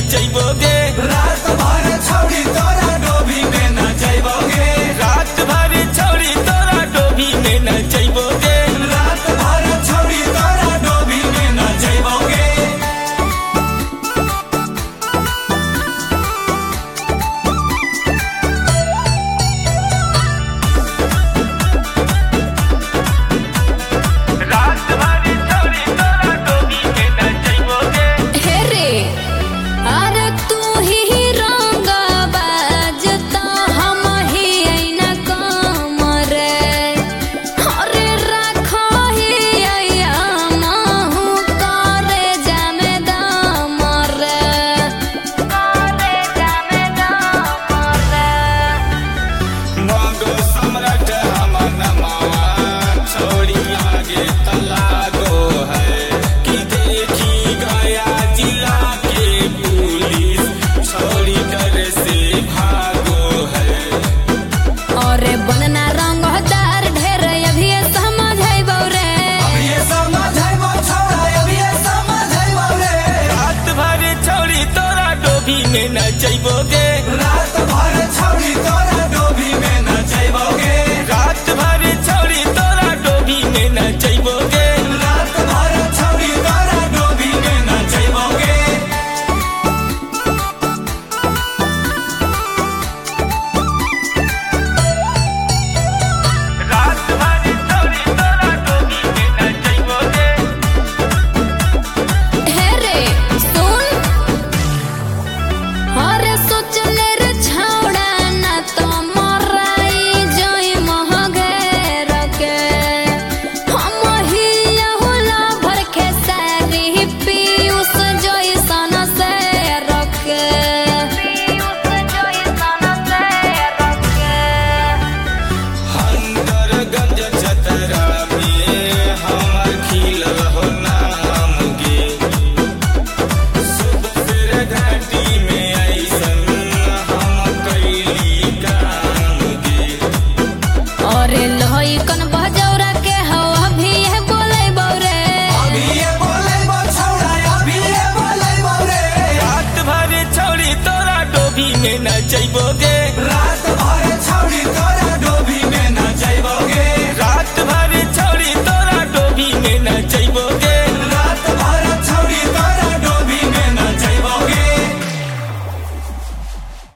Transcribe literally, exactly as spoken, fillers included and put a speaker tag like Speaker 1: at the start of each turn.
Speaker 1: नचैबोगे
Speaker 2: रात भर छौड़ी तोरा डोभी में नचैबोगे
Speaker 1: रात भर छौड़ी तोरा डोभी में नचैबोगे
Speaker 2: रात भर छौड़ी तोरा डोभी में नचैबोगे
Speaker 1: रात भर छौड़ी तोरा डोभी में नचैबोगे
Speaker 3: हे रे अरे तू ही रंग बाजता हम ही ऐना काम रे अरे रखो ही आया महू करे जामे दाम रे करे जामे दाम रे
Speaker 1: मांगो सम्राट हमन मावा छोड़ी आगे तलागो है कि देखी गया जिला के पुलिस छोड़ी डर से भागो है
Speaker 3: और बनना रंगदार ढेर अभी समझैबौ रे
Speaker 2: अब ये समझैबो छौड़ा अब ये समझैबो रे
Speaker 1: रात भर छौड़ी तोरा डोभी में नचैबोगे
Speaker 2: रात भर छौड़ी तोरा